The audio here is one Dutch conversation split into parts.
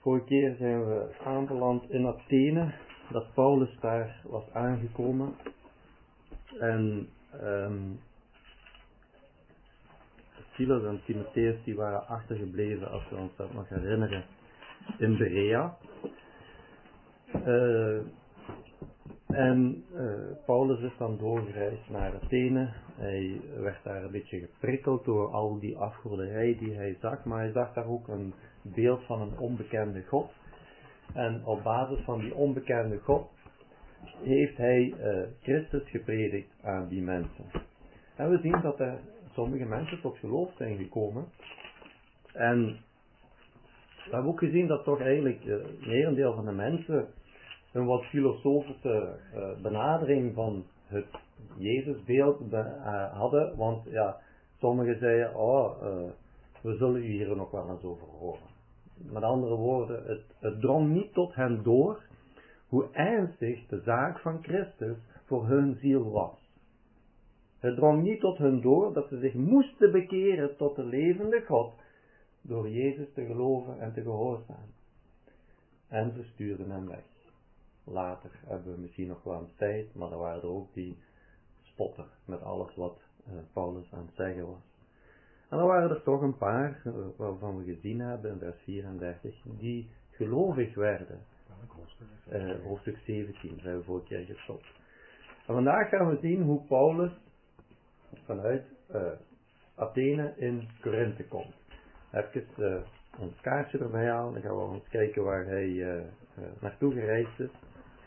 Vorige keer zijn we aanbeland in Athene, dat Paulus daar was aangekomen. En Silas en Timotheus die waren achtergebleven, als we ons dat nog herinneren, in Berea. Paulus is dan doorgereisd naar Athene. Hij werd daar een beetje geprikkeld door al die afgoderij die hij zag, maar hij zag daar ook een beeld van een onbekende God. En op basis van die onbekende God heeft hij Christus gepredikt aan die mensen. En we zien dat er sommige mensen tot geloof zijn gekomen. En we hebben ook gezien dat toch eigenlijk het merendeel van de mensen een wat filosofische benadering van het Jezusbeeld hadden. Want ja, sommigen zeiden, we zullen u hier nog wel eens over horen. Met andere woorden, het drong niet tot hen door hoe ernstig de zaak van Christus voor hun ziel was. Het drong niet tot hen door dat ze zich moesten bekeren tot de levende God door Jezus te geloven en te gehoorzamen. En ze stuurden hem weg. Later hebben we misschien nog wel een tijd, maar er waren er ook die spotten met alles wat Paulus aan het zeggen was. En dan waren er toch een paar, waarvan we gezien hebben in vers 34, die gelovig werden. Hoofdstuk 17 zijn we vorige keer gestopt. En vandaag gaan we zien hoe Paulus vanuit Athene in Korinthe komt. Even ons kaartje erbij halen, dan gaan we eens kijken waar hij naartoe gereisd is.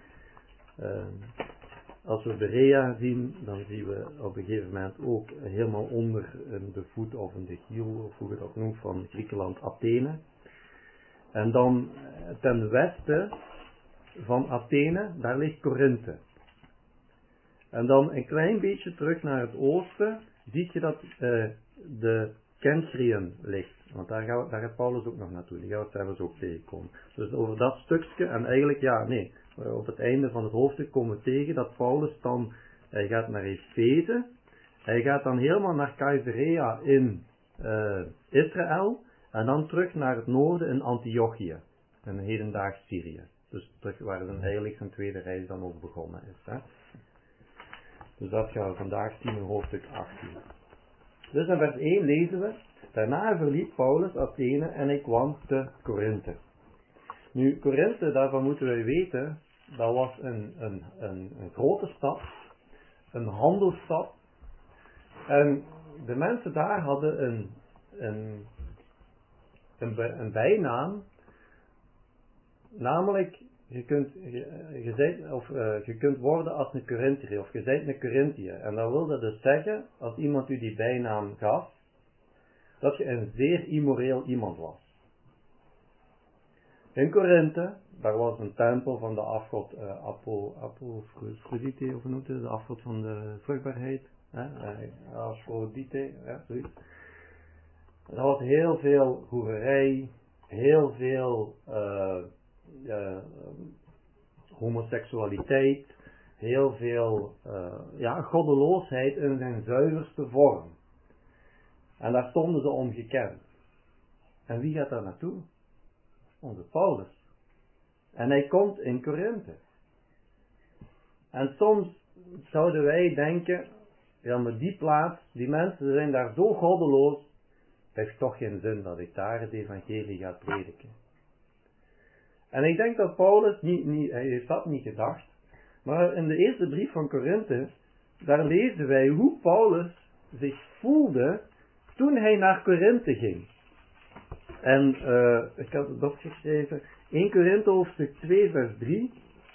Als we Berea zien, dan zien we op een gegeven moment ook helemaal onder in de voet of in de hiel, of hoe je dat noemt, van Griekenland Athene. En dan ten westen van Athene, daar ligt Korinthe. En dan een klein beetje terug naar het oosten, zie je dat de Kenchriën ligt. Want daar gaat Paulus ook nog naartoe, die gaan we zelfs ook tegenkomen. Dus over dat stukje, en eigenlijk op het einde van het hoofdstuk komen we tegen dat Paulus dan, hij gaat naar Efeze, hij gaat dan helemaal naar Caesarea in Israël, en dan terug naar het noorden in Antiochië, in hedendaags Syrië. Dus terug waar dan eigenlijk zijn tweede reis dan ook begonnen is. Hè. Dus dat gaan we vandaag zien in hoofdstuk 18. Dus in vers 1 lezen we, daarna verliet Paulus Athene en hij kwam te Korinthe. Nu, Korinthe, daarvan moeten wij weten, dat was een grote stad, een handelsstad. En de mensen daar hadden een bijnaam, namelijk je kunt worden als een Korinthiër, of je bent een Korinthiër. En dat wilde dus zeggen, als iemand u die bijnaam gaf, dat je een zeer immoreel iemand was. In Korinthe, daar was een tempel van de afgod Aphrodite, of hoe noemt het, de afgod van de vruchtbaarheid. Aphrodite, zoiets. Er was heel veel hoererij, heel veel homoseksualiteit, heel veel goddeloosheid in zijn zuiverste vorm. En daar stonden ze om gekend. En wie gaat daar naartoe? Onze Paulus. En hij komt in Korinthe. En soms zouden wij denken, ja, maar die plaats, die mensen zijn daar zo goddeloos, het heeft toch geen zin dat ik daar het evangelie ga prediken. En ik denk dat Paulus, hij heeft dat niet gedacht, maar in de eerste brief van Korinthe, daar lezen wij hoe Paulus zich voelde toen hij naar Korinthe ging. En ik had het opgeschreven, 1 Korinthe hoofdstuk 2 vers 3,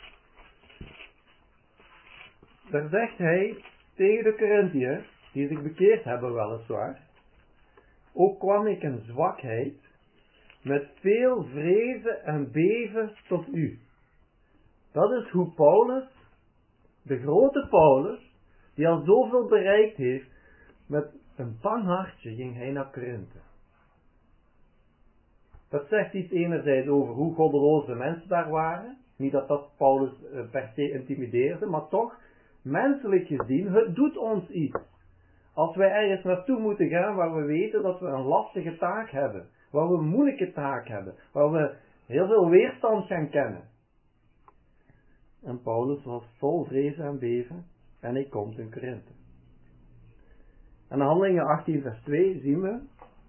daar zegt hij tegen de Korinthiërs, die zich bekeerd hebben weliswaar, ook kwam ik in zwakheid, met veel vrezen en beven tot u. Dat is hoe Paulus, de grote Paulus, die al zoveel bereikt heeft, met een bang hartje ging hij naar Korinthe. Dat zegt iets enerzijds over hoe goddeloos de mensen daar waren. Niet dat dat Paulus per se intimideerde, maar toch, menselijk gezien, het doet ons iets. Als wij ergens naartoe moeten gaan waar we weten dat we een lastige taak hebben, waar we een moeilijke taak hebben, waar we heel veel weerstand gaan kennen. En Paulus was vol vrees en beven en hij komt in Korinthe. En in Handelingen 18 vers 2 zien we,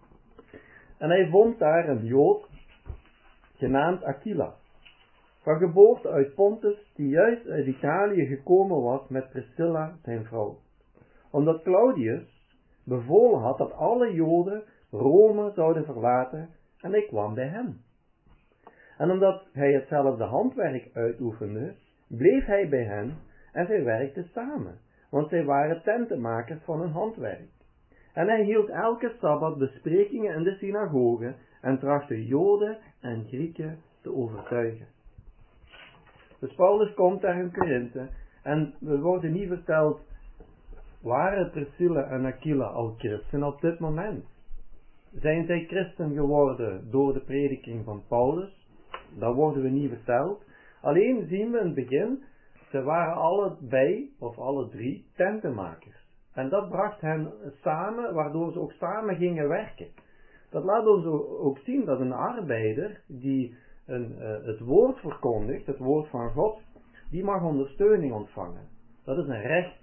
en hij vond daar een Jood, genaamd Aquila, van geboorte uit Pontus, die juist uit Italië gekomen was met Priscilla, zijn vrouw. Omdat Claudius bevolen had dat alle Joden Rome zouden verlaten, en hij kwam bij hen. En omdat hij hetzelfde handwerk uitoefende, bleef hij bij hen en zij werkten samen, want zij waren tentenmakers van hun handwerk. En hij hield elke Sabbat besprekingen in de synagoge en trachtte Joden en Grieken te overtuigen. Dus Paulus komt daar in Korinthe en we worden niet verteld, waren Priscilla en Aquila al christen op dit moment? Zijn zij christen geworden door de prediking van Paulus? Dat worden we niet verteld. Alleen zien we in het begin, ze waren allebei, of alle drie, tentenmakers. En dat bracht hen samen, waardoor ze ook samen gingen werken. Dat laat ons ook zien dat een arbeider die het woord verkondigt, het woord van God, die mag ondersteuning ontvangen. Dat is een recht.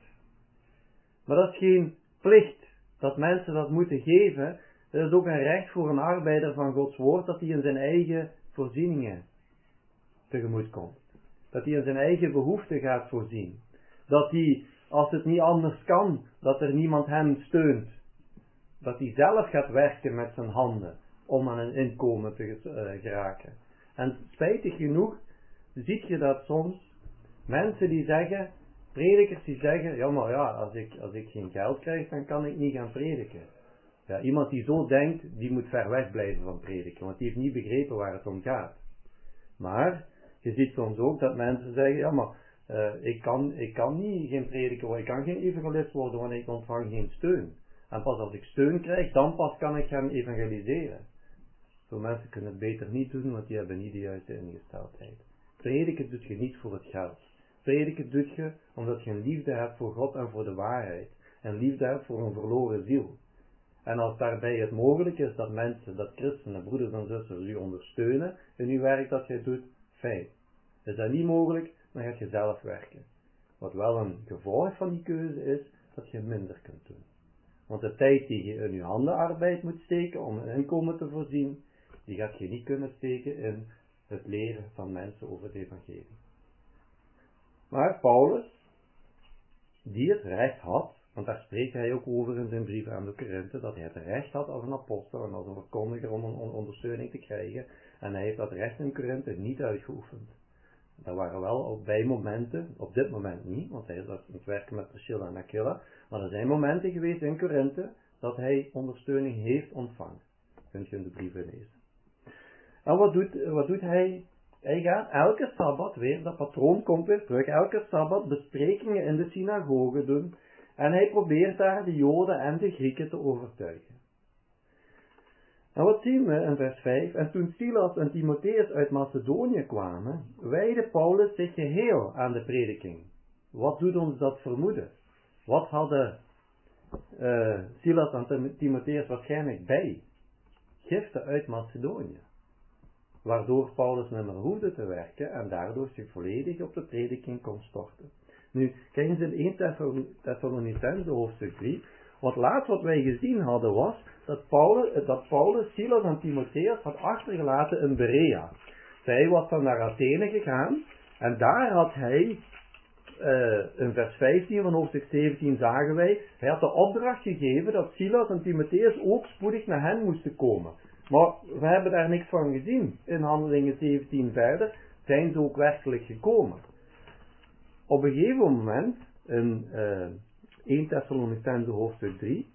Maar dat is geen plicht dat mensen dat moeten geven. Het is ook een recht voor een arbeider van Gods woord dat hij in zijn eigen voorzieningen tegemoet komt. Dat hij in zijn eigen behoeften gaat voorzien. Dat hij, als het niet anders kan, dat er niemand hem steunt. Dat hij zelf gaat werken met zijn handen om aan een inkomen te geraken. En spijtig genoeg ziet je dat soms mensen die zeggen, predikers die zeggen, ja maar ja, als ik geen geld krijg, dan kan ik niet gaan prediken. Ja, iemand die zo denkt, die moet ver weg blijven van prediken, want die heeft niet begrepen waar het om gaat. Maar je ziet soms ook dat mensen zeggen, ja maar ik kan niet geen prediker worden, ik kan geen evangelist worden, want ik ontvang geen steun. En pas als ik steun krijg, dan pas kan ik gaan evangeliseren. Zo mensen kunnen het beter niet doen, want die hebben niet de juiste ingesteldheid. Prediken doet je niet voor het geld. Prediken doet je omdat je een liefde hebt voor God en voor de waarheid. En liefde hebt voor een verloren ziel. En als daarbij het mogelijk is dat mensen, dat christenen, broeders en zusters u ondersteunen in uw werk dat jij doet, fijn. Is dat niet mogelijk, dan gaat je zelf werken. Wat wel een gevolg van die keuze is, dat je minder kunt doen. Want de tijd die je in je handenarbeid moet steken om een inkomen te voorzien, die gaat je niet kunnen steken in het leren van mensen over het evangelie. Maar Paulus, die het recht had, want daar spreekt hij ook over in zijn brief aan de Korinthe, dat hij het recht had als een apostel en als een verkondiger om een ondersteuning te krijgen. En hij heeft dat recht in Korinthe niet uitgeoefend. Er waren wel ook bij momenten, op dit moment niet, want hij is aan het werken met Priscilla en Aquila, maar er zijn momenten geweest in Korinthe dat hij ondersteuning heeft ontvangen. Dat kunt je in de brieven lezen. En wat doet hij? Hij gaat elke Sabbat weer, dat patroon komt weer terug, elke Sabbat besprekingen in de synagoge doen en hij probeert daar de Joden en de Grieken te overtuigen. En wat zien we in vers 5? En toen Silas en Timotheus uit Macedonië kwamen, wijdde Paulus zich geheel aan de prediking. Wat doet ons dat vermoeden? Wat hadden Silas en Timotheus waarschijnlijk bij? Giften uit Macedonië. Waardoor Paulus niet meer hoefde te werken en daardoor zich volledig op de prediking kon storten. Nu, kijk eens in 1 Thessalonicenzen hoofdstuk 3. Want laatst wat wij gezien hadden was dat Paulus Silas en Timotheus had achtergelaten in Berea. Zij was dan naar Athene gegaan en daar had hij, in vers 15 van hoofdstuk 17 zagen wij, hij had de opdracht gegeven dat Silas en Timotheus ook spoedig naar hen moesten komen. Maar we hebben daar niks van gezien. In Handelingen 17 verder zijn ze ook werkelijk gekomen. Op een gegeven moment, in 1 Thessalonicenzen hoofdstuk 3,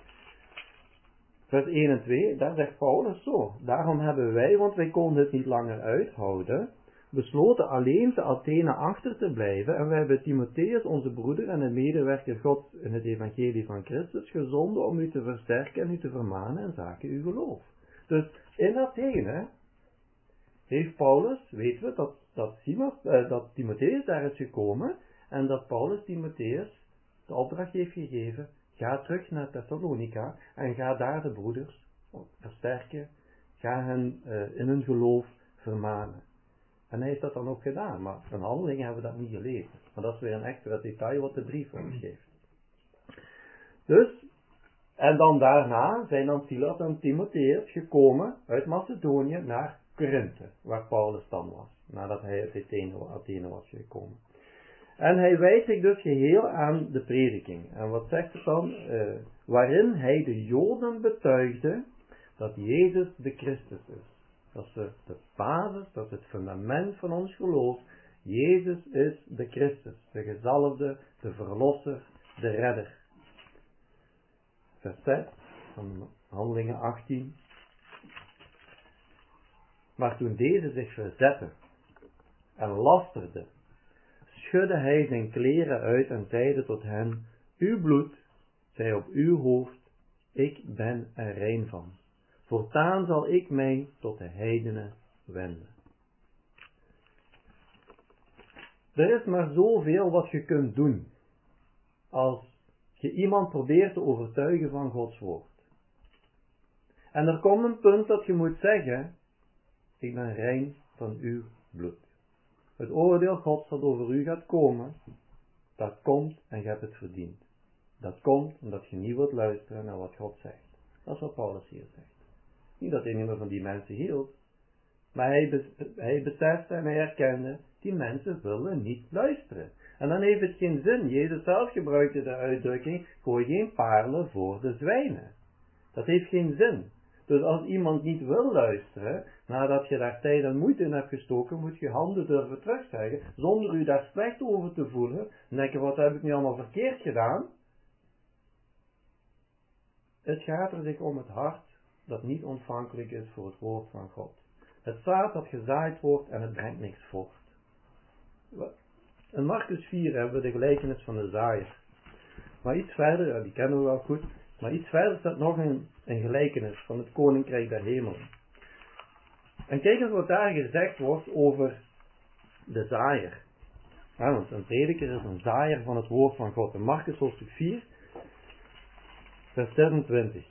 vers 1 en 2, daar zegt Paulus zo. Daarom hebben wij, want wij konden het niet langer uithouden, besloten alleen te Athene achter te blijven en wij hebben Timotheus, onze broeder en een medewerker Gods in het evangelie van Christus, gezonden om u te versterken en u te vermanen in zaken uw geloof. Dus in Athene heeft Paulus, weten we, dat Timotheus daar is gekomen en dat Paulus Timotheus de opdracht heeft gegeven, ga terug naar Thessalonica en ga daar de broeders versterken, ga hen in hun geloof vermanen. En hij heeft dat dan ook gedaan, maar in Handelingen hebben we dat niet gelezen. Maar dat is weer een extra detail wat de brief ons geeft. Dus, en dan daarna zijn dan Silas en Timotheus gekomen uit Macedonië naar Korinthe, waar Paulus dan was, nadat hij uit Athene was gekomen. En hij wijdt zich dus geheel aan de prediking. En wat zegt het dan? Waarin hij de Joden betuigde dat Jezus de Christus is. Dat is de basis, dat is het fundament van ons geloof. Jezus is de Christus, de gezalfde, de verlosser, de redder. Vers 6 van Handelingen 18. Maar toen deze zich verzette en lasterde, schudde hij zijn kleren uit en zeide tot hen: uw bloed zij op uw hoofd, ik ben er rein van. Voortaan zal ik mij tot de heidenen wenden. Er is maar zoveel wat je kunt doen als je iemand probeert te overtuigen van Gods woord. En er komt een punt dat je moet zeggen: ik ben rein van uw bloed. Het oordeel Gods dat over u gaat komen, dat komt en je hebt het verdiend. Dat komt omdat je niet wilt luisteren naar wat God zegt. Dat is wat Paulus hier zegt. Niet dat hij niet meer van die mensen hield, maar hij besefte en hij herkende, die mensen willen niet luisteren. En dan heeft het geen zin. Jezus zelf gebruikte de uitdrukking: gooi geen parelen voor de zwijnen. Dat heeft geen zin. Dus als iemand niet wil luisteren, nadat je daar tijd en moeite in hebt gestoken, moet je handen durven terugzeggen, zonder u daar slecht over te voelen. En denken: wat heb ik nu allemaal verkeerd gedaan? Het gaat er zich om het hart dat niet ontvankelijk is voor het woord van God. Het zaad dat gezaaid wordt en het brengt niks voort. In Marcus 4 hebben we de gelijkenis van de zaaier. Maar iets verder, ja, die kennen we wel goed, maar iets verder staat nog een gelijkenis van het koninkrijk der hemelen. En kijk eens wat daar gezegd wordt over de zaaier. Ja, want een prediker is een zaaier van het woord van God. In Marcus hoofdstuk 4, vers 26.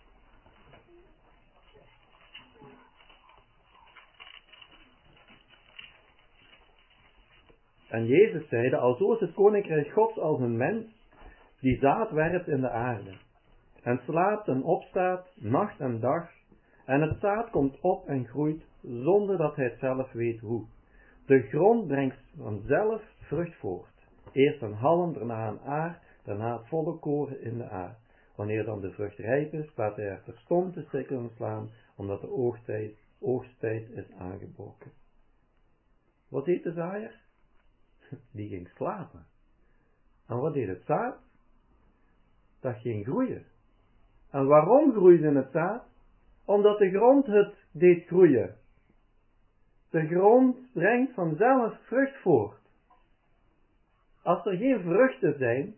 En Jezus zeide: alzo is het koninkrijk Gods als een mens die zaad werpt in de aarde. En slaapt en opstaat, nacht en dag. En het zaad komt op en groeit, zonder dat hij het zelf weet hoe. De grond brengt vanzelf vrucht voort. Eerst een halm, daarna een aar, daarna het volle koren in de aar. Wanneer dan de vrucht rijp is, laat hij er terstond de sikkelen slaan, omdat de oogsttijd is aangebroken. Wat deed de zaaier? Die ging slapen. En wat deed het zaad? Dat ging groeien. En waarom groeide het zaad? Omdat de grond het deed groeien. De grond brengt vanzelf vrucht voort. Als er geen vruchten zijn,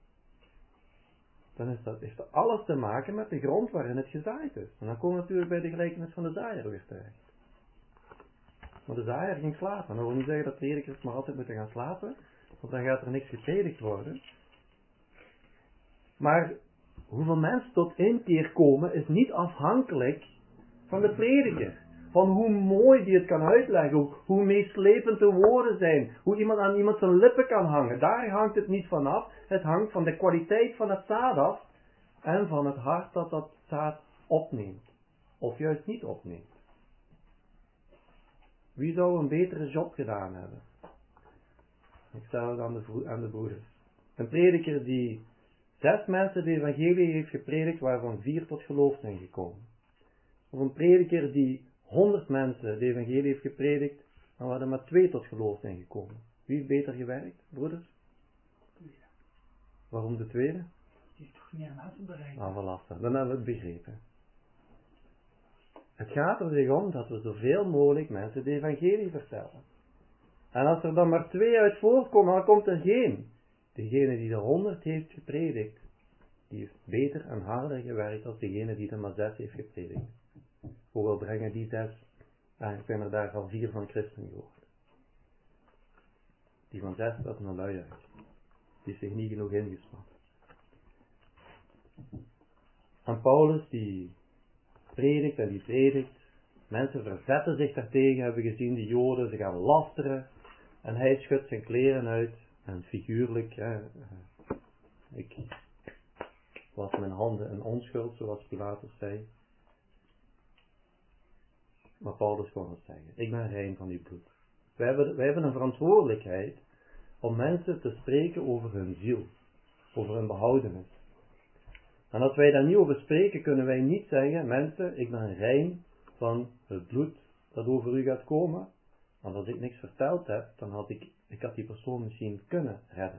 dan heeft dat alles te maken met de grond waarin het gezaaid is. En dan komen we natuurlijk bij de gelijkenis van de zaaier weer terecht. Maar de zaaier ging slapen. Dat wil niet zeggen dat predikers maar altijd moeten gaan slapen, want dan gaat er niks gepredikt worden. Maar hoeveel mensen tot inkeer komen is niet afhankelijk van de prediker. Van hoe mooi die het kan uitleggen, hoe meeslepend de woorden zijn, hoe iemand aan iemand zijn lippen kan hangen. Daar hangt het niet van af. Het hangt van de kwaliteit van het zaad af en van het hart dat dat zaad opneemt. Of juist niet opneemt. Wie zou een betere job gedaan hebben? Ik stel het aan de broeders. Een prediker die 6 mensen de evangelie heeft gepredikt, waarvan 4 tot geloof zijn gekomen. Of een prediker die 100 mensen de evangelie heeft gepredikt, en waar er maar 2 tot geloof zijn gekomen. Wie heeft beter gewerkt, broeders? Tweede. Waarom de tweede? Die is toch meer mensen bereikt. Ah, voilà, dan hebben we het begrepen. Het gaat er zich om dat we zoveel mogelijk mensen de evangelie vertellen. En als er dan maar 2 uit voortkomen, dan komt er geen. Degene die de 100 heeft gepredikt, die heeft beter en harder gewerkt dan degene die er maar 6 heeft gepredikt. Hoewel brengen die 6, eigenlijk zijn er daar al 4 van christen geworden. Die van 6 dat een lui uit. Die heeft zich niet genoeg ingespannen. En Paulus die predikt en die predikt. Mensen verzetten zich daartegen, hebben we gezien, de Joden, ze gaan lasteren. En hij schudt zijn kleren uit. En figuurlijk, ik was mijn handen een onschuld, zoals Pilatus zei. Maar Paulus kon het zeggen. Ik ben rein van uw bloed. Wij hebben een verantwoordelijkheid om mensen te spreken over hun ziel. Over hun behoudenis. En als wij daar niet over spreken, kunnen wij niet zeggen, mensen, ik ben rein van het bloed dat over u gaat komen. Want als ik niks verteld heb, dan had ik die persoon misschien kunnen redden.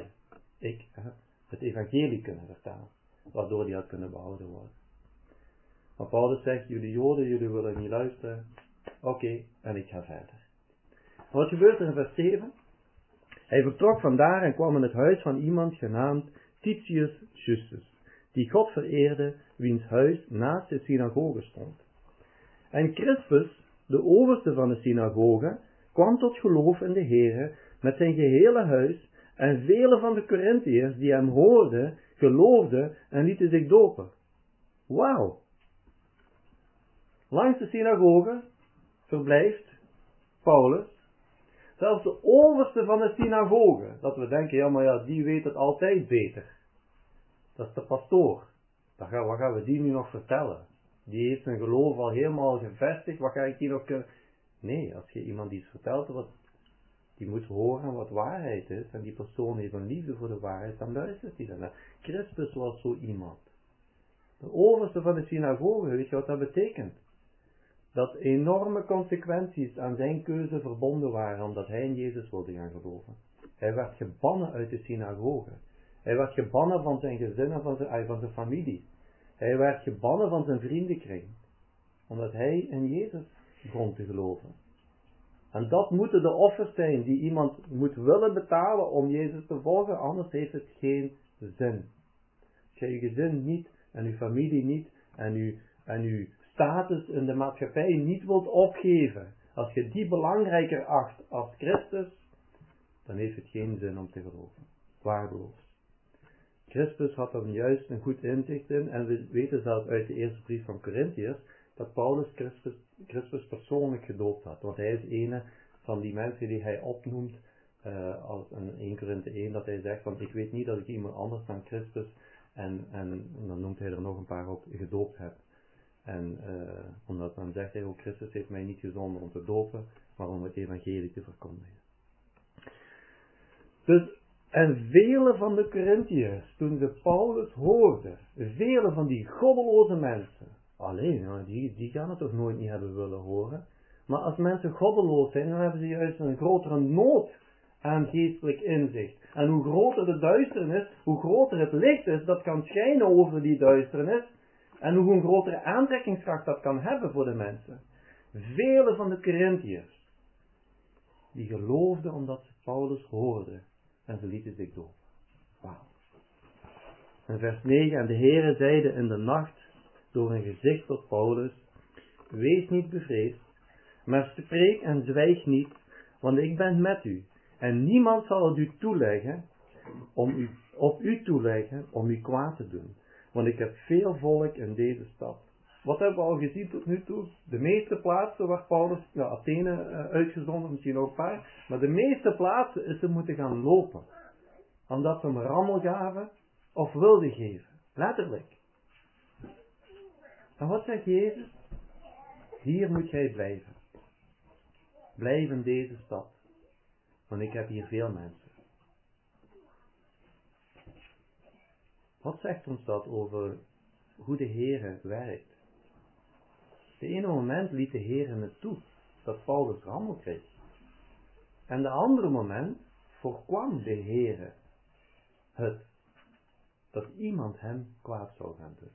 Het evangelie kunnen vertellen. Waardoor die had kunnen behouden worden. Maar Paulus zegt, jullie Joden, jullie willen niet luisteren. Oké, en ik ga verder. Wat gebeurt er in vers 7? Hij vertrok vandaar en kwam in het huis van iemand genaamd Titius Justus, die God vereerde, wiens huis naast de synagoge stond. En Crispus, de overste van de synagoge, kwam tot geloof in de Here met zijn gehele huis, en vele van de Korintiërs die hem hoorden, geloofden en lieten zich dopen. Wauw! Langs de synagoge verblijft Paulus. Zelfs de overste van de synagoge. Dat we denken, ja maar ja, die weet het altijd beter. Dat is de pastoor. Wat gaan we die nu nog vertellen? Die heeft zijn geloof al helemaal gevestigd. Wat ga ik die nog kunnen... Nee, als je iemand iets vertelt, die moet horen wat waarheid is. En die persoon heeft een liefde voor de waarheid. Dan luistert hij daarnaar. Crispus was zo iemand. De overste van de synagoge, weet je wat dat betekent? Dat enorme consequenties aan zijn keuze verbonden waren, omdat hij in Jezus wilde gaan geloven. Hij werd gebannen uit de synagoge. Hij werd gebannen van zijn gezin en van zijn familie. Hij werd gebannen van zijn vriendenkring. Omdat hij in Jezus begon te geloven. En dat moeten de offers zijn die iemand moet willen betalen om Jezus te volgen, anders heeft het geen zin. Als je je gezin niet, en je familie niet, en uw status in de maatschappij niet wilt opgeven, als je die belangrijker acht als Christus, dan heeft het geen zin om te geloven. Waardeloos. Crispus had er juist een goed inzicht in, en we weten zelfs uit de eerste brief van Korintiërs, dat Paulus Crispus persoonlijk gedoopt had. Want hij is een van die mensen die hij opnoemt, als in 1 Korinthe 1, dat hij zegt van, ik weet niet dat ik iemand anders dan Crispus, en dan noemt hij er nog een paar op, gedoopt heb. En omdat dan zegt hij ook, Christus heeft mij niet gezonden om te dopen, maar om het evangelie te verkondigen. Dus, en vele van de Korintiërs, toen ze Paulus hoorden, vele van die goddeloze mensen, alleen, die gaan het toch nooit niet hebben willen horen. Maar als mensen goddeloos zijn, dan hebben ze juist een grotere nood aan geestelijk inzicht. En hoe groter de duisternis, hoe groter het licht is dat kan schijnen over die duisternis, en hoe een grotere aantrekkingskracht dat kan hebben voor de mensen. Vele van de Korintiërs, die geloofden omdat ze Paulus hoorden, en ze lieten zich dopen. Wauw. In vers 9, en de Heere zeide in de nacht door een gezicht tot Paulus, wees niet bevreesd, maar spreek en zwijg niet, want ik ben met u. En niemand zal het u toeleggen, op u toeleggen om u kwaad te doen. Want ik heb veel volk in deze stad. Wat hebben we al gezien tot nu toe? De meeste plaatsen waar Paulus, Athene uitgezonden, misschien ook een paar, maar de meeste plaatsen is ze moeten gaan lopen. Omdat ze hem rammel gaven of wilden geven. Letterlijk. En wat zegt Jezus? Hier moet jij blijven. Blijf in deze stad. Want ik heb hier veel mensen. Wat zegt ons dat over hoe de Heere werkt? De ene moment liet de Heere het toe dat Paulus rammel kreeg. En de andere moment voorkwam de Heere het dat iemand hem kwaad zou gaan doen.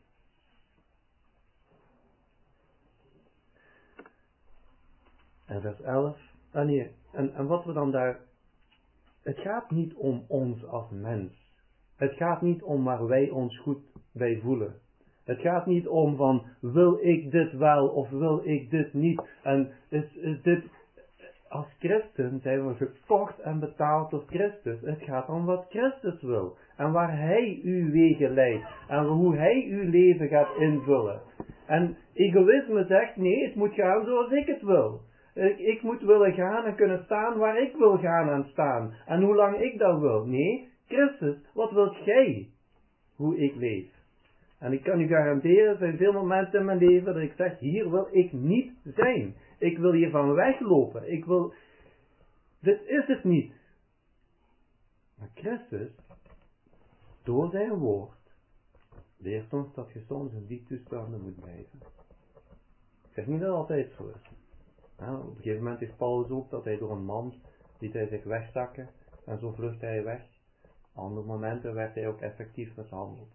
En vers 11. En wat we dan daar... Het gaat niet om ons als mens. Het gaat niet om waar wij ons goed bij voelen. Het gaat niet om van, wil ik dit wel of wil ik dit niet. En is dit... Als christen zijn we gekocht en betaald door Christus. Het gaat om wat Christus wil. En waar Hij uw wegen leidt. En hoe Hij uw leven gaat invullen. En Egoïsme zegt, nee, het moet gaan zoals ik het wil. Ik moet willen gaan en kunnen staan waar ik wil gaan en staan. En hoe lang ik dat wil. Nee, Christus, wat wilt jij? Hoe ik leef. En ik kan u garanderen, er zijn veel momenten in mijn leven dat ik zeg, hier wil ik niet zijn. Ik wil hiervan weglopen. Dit is het niet. Maar Christus, door zijn woord, leert ons dat je soms in die toestanden moet blijven. Ik zeg niet dat het altijd zo is. Ja, op een gegeven moment heeft Paulus ook dat hij door een man liet hij zich wegzakken en zo vluchtte hij weg. Andere momenten werd hij ook effectief mishandeld.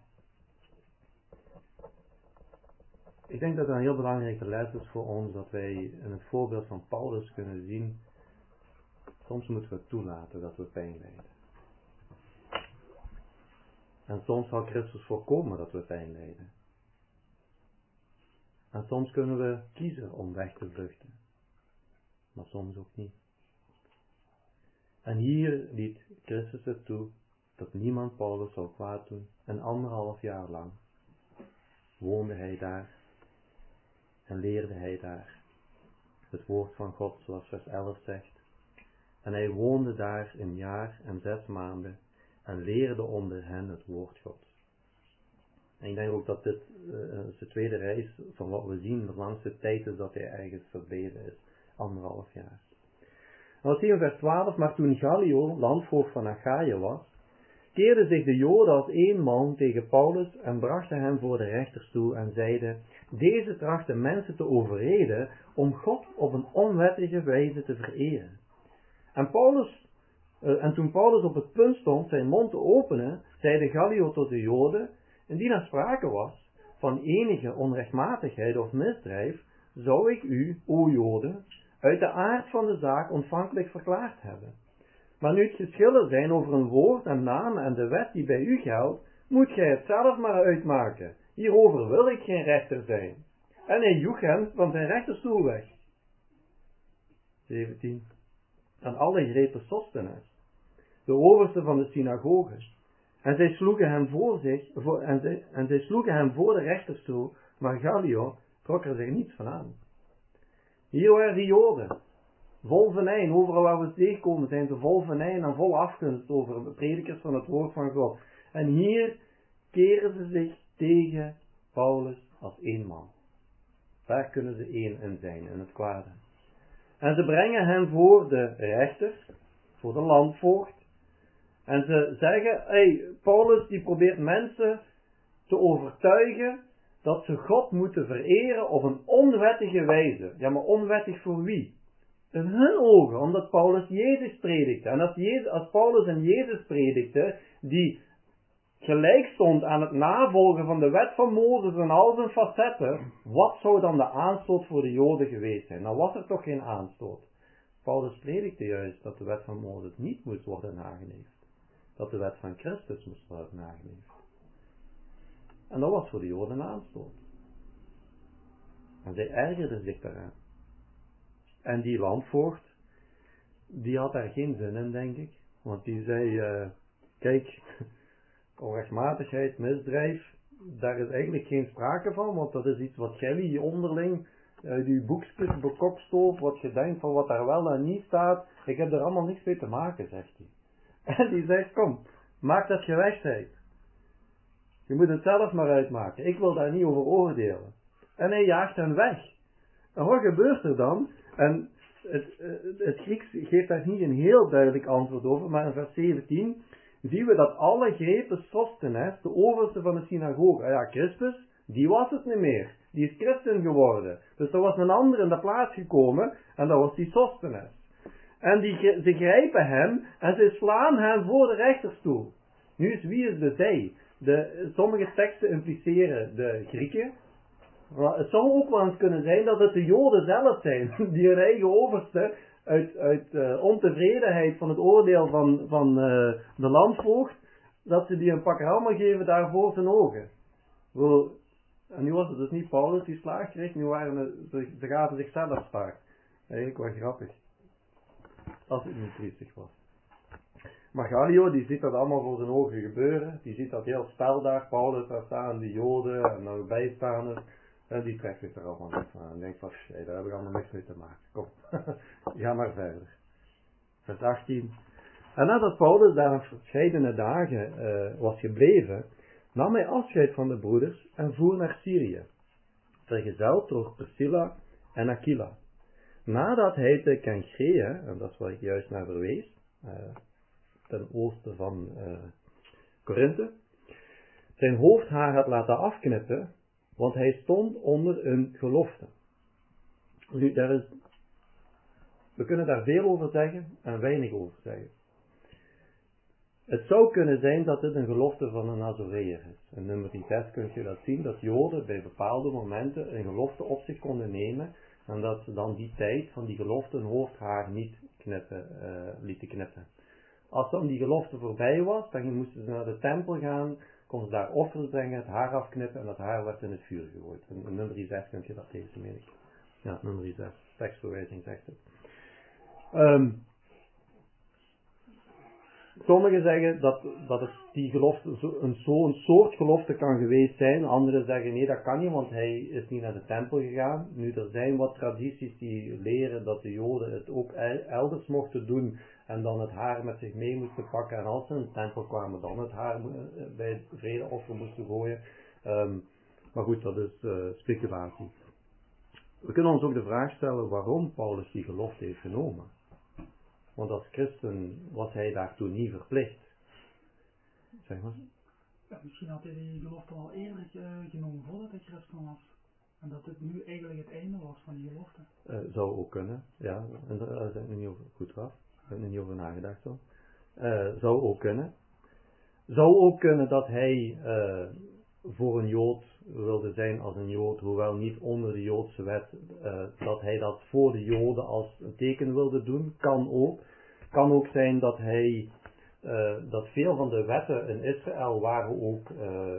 Ik denk dat het een heel belangrijke les is voor ons dat wij in het voorbeeld van Paulus kunnen zien, soms moeten we toelaten dat we pijn lijden. En soms zal Christus voorkomen dat we pijn lijden. En soms kunnen we kiezen om weg te vluchten. Maar soms ook niet. En hier liet Christus het toe dat niemand Paulus zou kwaad doen. En 1,5 jaar lang woonde hij daar en leerde hij daar het woord van God, zoals vers 11 zegt. En hij woonde daar 1 jaar en 6 maanden en leerde onder hen het woord Gods. En ik denk ook dat dit de tweede reis van wat we zien, de langste tijd is dat hij ergens verbleven is. 1,5 jaar. En wat zien we in vers 12, maar toen Gallio, landvoogd van Achaïe was, keerden zich de Joden als 1 man tegen Paulus en brachten hem voor de rechterstoel en zeiden, deze trachtte mensen te overreden om God op een onwettige wijze te vereren. En toen Paulus op het punt stond zijn mond te openen, zeide Gallio tot de Joden, indien er sprake was van enige onrechtmatigheid of misdrijf, zou ik u, o Joden, uit de aard van de zaak ontvankelijk verklaard hebben. Maar nu het geschillen zijn over een woord en naam en de wet die bij u geldt, moet gij het zelf maar uitmaken. Hierover wil ik geen rechter zijn. En hij joeg hem van zijn rechterstoel weg. 17. En alle grepen Sostenes, de overste van de synagoge. En zij sloegen hem voor de rechterstoel, maar Gallio trok er zich niets van aan. Hier waren de Joden, vol venijn, overal waar we tegenkomen zijn ze vol venijn en vol afgunst over de predikers van het woord van God. En hier keren ze zich tegen Paulus als 1 man. Daar kunnen ze 1 in zijn, in het kwade. En ze brengen hem voor de rechter, voor de landvoogd. En ze zeggen, Paulus die probeert mensen te overtuigen dat ze God moeten vereren op een onwettige wijze. Ja, maar onwettig voor wie? In hun ogen, omdat Paulus Jezus predikte. En als Paulus een Jezus predikte, die gelijk stond aan het navolgen van de wet van Mozes en al zijn facetten, wat zou dan de aanstoot voor de Joden geweest zijn? Nou was er toch geen aanstoot. Paulus predikte juist dat de wet van Mozes niet moest worden nageleefd. Dat de wet van Christus moest worden nageleefd. En dat was voor de Joden een aanstoot. En zij ergerden zich daaraan. En die landvoogd, die had daar geen zin in, denk ik. Want die zei, kijk, onrechtmatigheid, misdrijf, daar is eigenlijk geen sprake van. Want dat is iets wat jullie onderling uit uw boekjes bekokstoft, wat je denkt van wat daar wel en niet staat. Ik heb er allemaal niks mee te maken, zegt hij. En die zegt, kom, maak dat je weg zijt. Je moet het zelf maar uitmaken. Ik wil daar niet over oordelen. En hij jaagt hen weg. En wat gebeurt er dan? En het Grieks geeft daar niet een heel duidelijk antwoord over, maar in vers 17 zien we dat alle grepen Sostenes, de overste van de synagoge, ja, Christus, die was het niet meer. Die is christen geworden. Dus er was een ander in de plaats gekomen, en dat was die Sostenes. En ze grijpen hem, en ze slaan hem voor de rechterstoel. Nu is wie is de zij? Sommige teksten impliceren de Grieken. Maar het zou ook wel eens kunnen zijn dat het de Joden zelf zijn, die hun eigen overste uit ontevredenheid van het oordeel van de landvoogd, dat ze die een pak rammen geven daar voor zijn ogen. En nu was het dus niet Paulus die slaag kreeg, nu ze gaven zichzelf slaag. Eigenlijk wel grappig. Als het niet triestig was. Maar Gallio, die ziet dat allemaal voor zijn ogen gebeuren. Die ziet dat heel spel daar, Paulus daar staan, die Joden en de bijstaanders. En die trekt het er allemaal niet van. En denkt van, hey, daar heb ik allemaal niks mee te maken. Kom, ga maar verder. Vers 18. En nadat Paulus daar verscheidene dagen was gebleven, nam hij afscheid van de broeders en voer naar Syrië, vergezeld door Priscilla en Aquila. Nadat hij te Kenchree, en dat is waar ik juist naar verwees, ten oosten van Korinthe, zijn hoofdhaar had laten afknippen, want hij stond onder een gelofte. Nu, we kunnen daar veel over zeggen en weinig over zeggen. Het zou kunnen zijn dat dit een gelofte van een Nazoreër is. In nummer 6 kun je dat zien, dat Joden bij bepaalde momenten een gelofte op zich konden nemen en dat ze dan die tijd van die gelofte hun hoofdhaar niet lieten knippen. Als dan die gelofte voorbij was, dan moesten ze naar de tempel gaan, konden ze daar offers brengen, het haar afknippen en dat haar werd in het vuur gegooid. In nummer 6 kun je dat lezen, meen ik. Ja, nummer 6, tekstverwijzing zegt het. Sommigen zeggen dat het die gelofte zo'n soort gelofte kan geweest zijn. Anderen zeggen nee, dat kan niet, want hij is niet naar de tempel gegaan. Nu, er zijn wat tradities die leren dat de Joden het ook elders mochten doen en dan het haar met zich mee moesten pakken. En als ze in de tempel kwamen, dan het haar bij het vredeoffer moesten gooien. Maar goed, dat is speculatie. We kunnen ons ook de vraag stellen waarom Paulus die gelofte heeft genomen. Want als christen was hij daartoe niet verplicht. Zeg maar. Ja, misschien had hij die gelofte al eerder genomen voordat hij christen was. En dat het nu eigenlijk het einde was van die gelofte. Zou ook kunnen, ja. En daar zijn we niet over goed af. Daar heb ik niet over nagedacht zo. Zou ook kunnen. Zou ook kunnen dat hij voor een Jood wilde zijn als een Jood, hoewel niet onder de Joodse wet, dat hij dat voor de Joden als een teken wilde doen. Kan ook. Kan ook zijn dat hij, dat veel van de wetten in Israël waren ook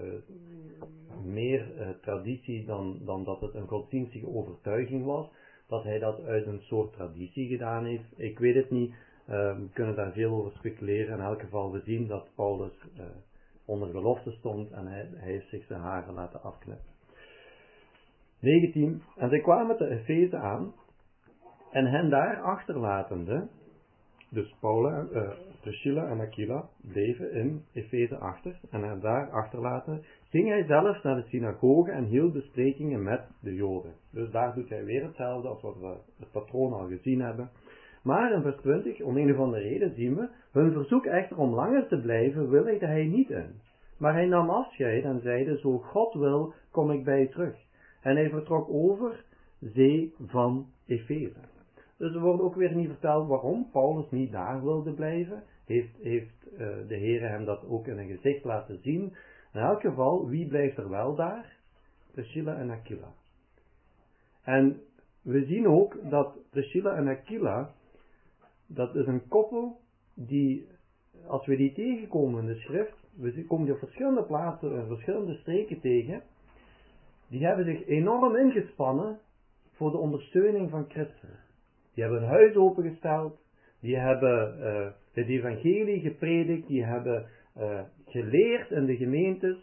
meer traditie dan dat het een godsdienstige overtuiging was. Dat hij dat uit een soort traditie gedaan heeft. Ik weet het niet. We kunnen daar veel over speculeren. In elk geval, we zien dat Paulus onder gelofte stond en hij heeft zich zijn haren laten afknippen. 19. En zij kwamen te Efeze aan en hen daar achterlatende, dus Priscilla en Aquila bleven in Efeze achter en hen daar achterlaten, ging hij zelf naar de synagoge en hield besprekingen met de Joden. Dus daar doet hij weer hetzelfde als wat we het patroon al gezien hebben. Maar in vers 20, om een of andere reden zien we, hun verzoek echter om langer te blijven willigde hij niet in. Maar hij nam afscheid en zeide, zo God wil, kom ik bij u terug. En hij vertrok over zee van Efeze. Dus er wordt ook weer niet verteld waarom Paulus niet daar wilde blijven. Heeft de Heer hem dat ook in een gezicht laten zien. In elk geval, wie blijft er wel daar? Priscilla en Aquila. En we zien ook dat Priscilla en Aquila, dat is een koppel die, als we die tegenkomen in de schrift, we komen die op verschillende plaatsen en verschillende streken tegen, die hebben zich enorm ingespannen voor de ondersteuning van Christus. Die hebben hun huis opengesteld, die hebben het evangelie gepredikt, die hebben geleerd in de gemeentes.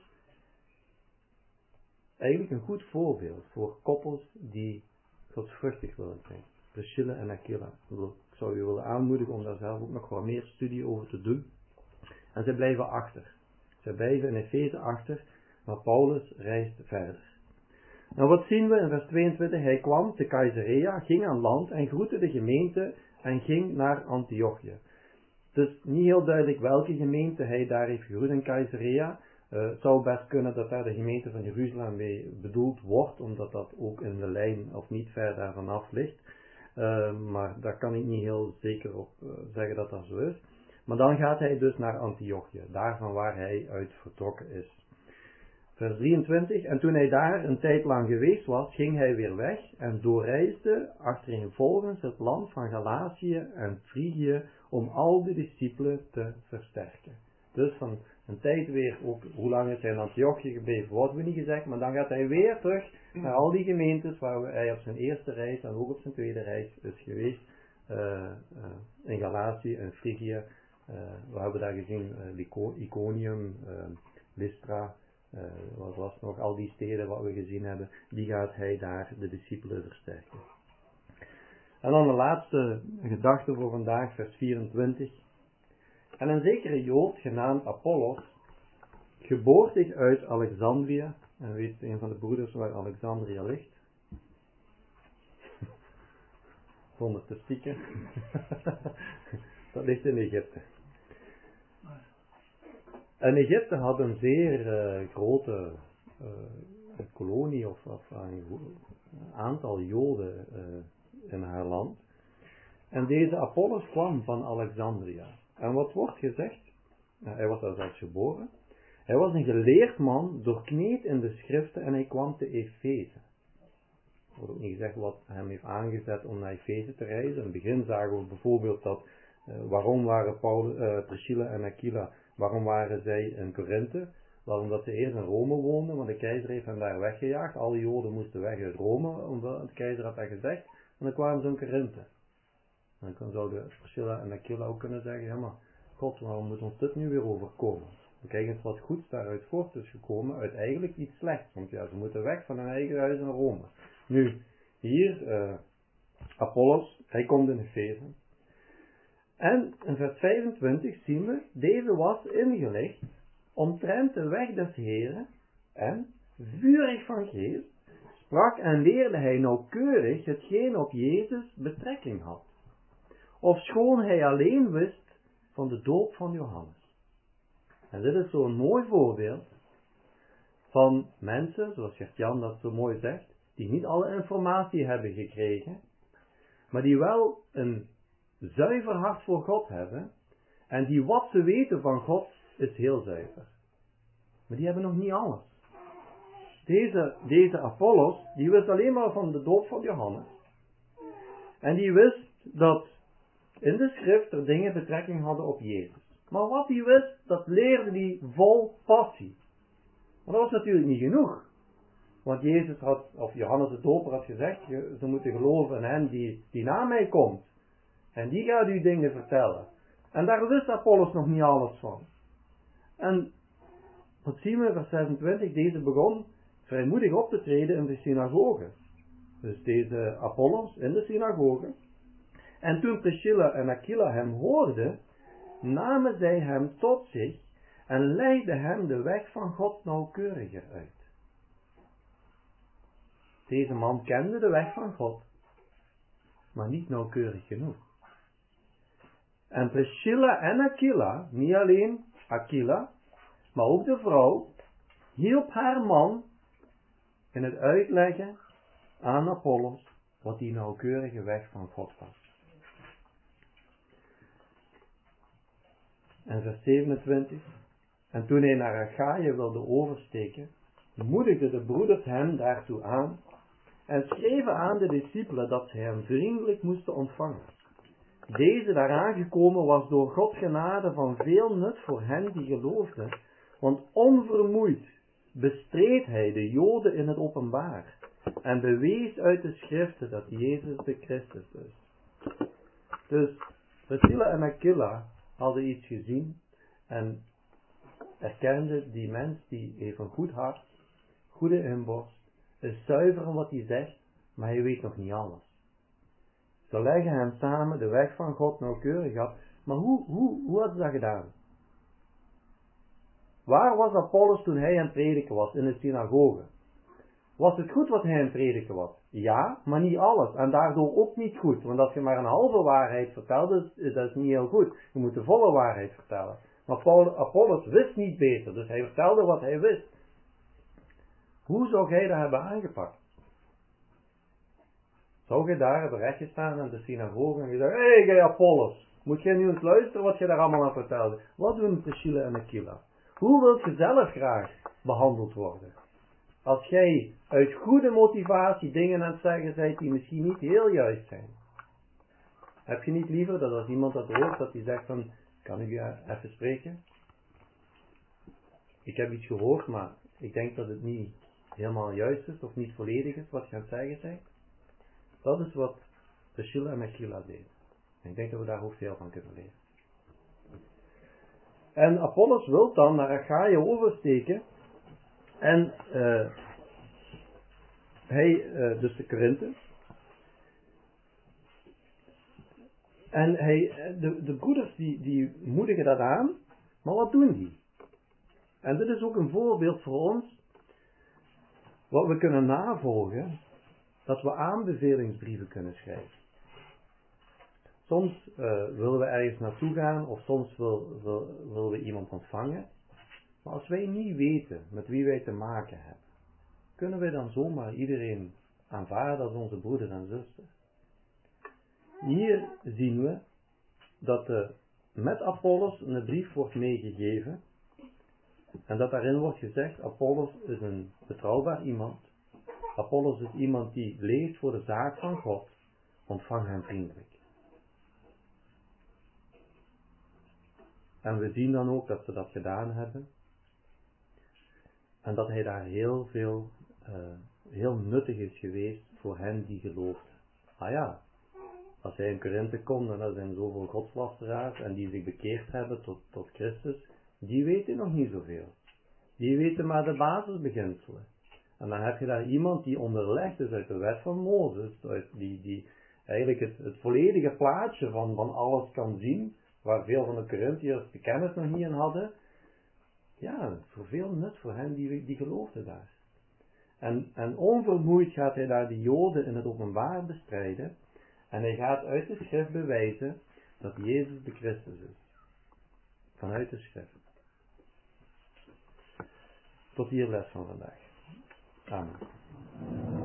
Eigenlijk een goed voorbeeld voor koppels die godsvruchtig willen zijn. Priscilla en Aquila. Ik zou u willen aanmoedigen om daar zelf ook nog wat meer studie over te doen. En zij blijven achter. Zij blijven in Efeze achter, maar Paulus reist verder. Nou, wat zien we in vers 22? Hij kwam te Caesarea, ging aan land en groette de gemeente en ging naar Antiochië. Het is niet heel duidelijk welke gemeente hij daar heeft gegroet in Caesarea. Het zou best kunnen dat daar de gemeente van Jeruzalem mee bedoeld wordt, omdat dat ook in de lijn of niet ver daarvan af ligt. Maar daar kan ik niet heel zeker op zeggen dat dat zo is. Maar dan gaat hij dus naar Antiochië, daarvan waar hij uit vertrokken is. Vers 23, en toen hij daar een tijd lang geweest was, ging hij weer weg en doorreisde achtereenvolgens het land van Galatië en Frigië om al de discipelen te versterken. Dus van een tijd weer, ook hoe lang is hij in Antiochië gebleven, wordt we niet gezegd, maar dan gaat hij weer terug naar al die gemeentes waar hij op zijn eerste reis en ook op zijn tweede reis is geweest. In Galatië en Frigië, we hebben daar gezien Iconium, Lystra, Wat was nog, al die steden wat we gezien hebben, die gaat hij daar de discipelen versterken. En dan de laatste gedachte voor vandaag, vers 24. En een zekere Jood, genaamd Apollos, geboortig uit Alexandrië, en weet een van de broeders waar Alexandrië ligt? Zonder te spieken. Dat ligt in Egypte. En Egypte had een zeer grote kolonie of een aantal Joden in haar land. En deze Apollos kwam van Alexandrië. En wat wordt gezegd? Hij was daar zelfs geboren. Hij was een geleerd man, doorkneed in de schriften en hij kwam te Efeze. Er wordt ook niet gezegd wat hem heeft aangezet om naar Efeze te reizen. In het begin zagen we bijvoorbeeld dat, waarom waren Priscilla en Aquila, waarom waren zij in Korinthe? Wel omdat ze eerst in Rome woonden, want de keizer heeft hen daar weggejaagd. Alle Joden moesten weg uit Rome, omdat de keizer had dat gezegd. En dan kwamen ze in Korinthe. En dan zouden Priscilla en Aquila ook kunnen zeggen, ja maar, God, waarom moet ons dit nu weer overkomen? We kijken eens wat goeds daaruit voort is gekomen, uit eigenlijk iets slechts. Want ja, ze moeten weg van hun eigen huis in Rome. Nu, hier, Apollos, hij komt in Efeze. En in vers 25 zien we, deze was ingelicht omtrent de weg des Heren en, vurig van geest, sprak en leerde hij nauwkeurig hetgeen op Jezus betrekking had. Ofschoon hij alleen wist van de doop van Johannes. En dit is zo'n mooi voorbeeld van mensen, zoals Gert-Jan dat zo mooi zegt, die niet alle informatie hebben gekregen, maar die wel een zuiver hart voor God hebben, en die wat ze weten van God is heel zuiver. Maar die hebben nog niet alles. Deze Apollos, die wist alleen maar van de doop van Johannes. En die wist dat in de schrift er dingen betrekking hadden op Jezus. Maar wat hij wist, dat leerde hij vol passie. Maar dat was natuurlijk niet genoeg. Want Jezus had, of Johannes de Doper had gezegd, ze moeten geloven in hen die na mij komt. En die gaat u dingen vertellen. En daar wist Apollos nog niet alles van. En wat zien we in vers 26, deze begon vrijmoedig op te treden in de synagoge. Dus deze Apollos in de synagoge. En toen Priscilla en Aquila hem hoorden, namen zij hem tot zich en leidden hem de weg van God nauwkeuriger uit. Deze man kende de weg van God, maar niet nauwkeurig genoeg. En Priscilla en Aquila, niet alleen Aquila, maar ook de vrouw, hielp haar man in het uitleggen aan Apollos wat die nauwkeurige weg van God was. En vers 27. En toen hij naar Achaïe wilde oversteken, moedigden de broeders hem daartoe aan en schreven aan de discipelen dat zij hem vriendelijk moesten ontvangen. Deze daar aangekomen was door Gods genade van veel nut voor hen die geloofden, want onvermoeid bestreed hij de Joden in het openbaar en bewees uit de schriften dat Jezus de Christus is. Dus Priscilla en Aquila hadden iets gezien en erkenden die mens die heeft een goed hart, goede inborst, is zuiver in wat hij zegt, maar hij weet nog niet alles. Ze leggen hem samen de weg van God nauwkeurig af. Maar hoe had ze dat gedaan? Waar was Apollos toen hij aan het prediken was in de synagoge? Was het goed wat hij aan het prediken was? Ja, maar niet alles. En daardoor ook niet goed. Want als je maar een halve waarheid vertelt, dat is niet heel goed. Je moet de volle waarheid vertellen. Maar Apollos wist niet beter. Dus hij vertelde wat hij wist. Hoe zou jij dat hebben aangepakt? Zou je daar hebben rechtgestaan in de synagoge en gezegd, hé, jij Apollos, moet jij nu eens luisteren wat je daar allemaal aan vertelde? Wat doen Priscilla en Aquila? Hoe wilt je zelf graag behandeld worden? Als jij uit goede motivatie dingen aan het zeggen bent die misschien niet heel juist zijn. Heb je niet liever dat als iemand dat hoort, dat hij zegt van, kan ik even spreken? Ik heb iets gehoord, maar ik denk dat het niet helemaal juist is of niet volledig is wat je aan het zeggen bent. Dat is wat Priscilla en Aquila deden. En ik denk dat we daar ook veel van kunnen leren. En Apollos wil dan naar Achaïe oversteken En dus de Korinthe. En de broeders die moedigen dat aan, maar wat doen die? En dit is ook een voorbeeld voor ons, wat we kunnen navolgen, dat we aanbevelingsbrieven kunnen schrijven. Soms willen we ergens naartoe gaan, of soms willen we iemand ontvangen. Maar als wij niet weten met wie wij te maken hebben, kunnen wij dan zomaar iedereen aanvaarden als onze broeder en zuster? Hier zien we dat met Apollos een brief wordt meegegeven. En dat daarin wordt gezegd, Apollos is een betrouwbaar iemand. Apollos is iemand die leeft voor de zaak van God. Ontvang hem vriendelijk. En we zien dan ook dat ze dat gedaan hebben. En dat hij daar heel nuttig is geweest voor hen die geloofden. Ah ja, als hij in Korinthe komt en er zijn zoveel godslasteraars en die zich bekeerd hebben tot Christus, die weten nog niet zoveel. Die weten maar de basisbeginselen. En dan heb je daar iemand die onderlegd is uit de wet van Mozes, die eigenlijk het volledige plaatje van alles kan zien, waar veel van de Korinthiërs de kennis nog niet in hadden. Ja, voor veel nut voor hen die geloofden daar. En onvermoeid gaat hij daar de Joden in het openbaar bestrijden. En hij gaat uit de schrift bewijzen dat Jezus de Christus is. Vanuit de schrift. Tot hier les van vandaag. Amen.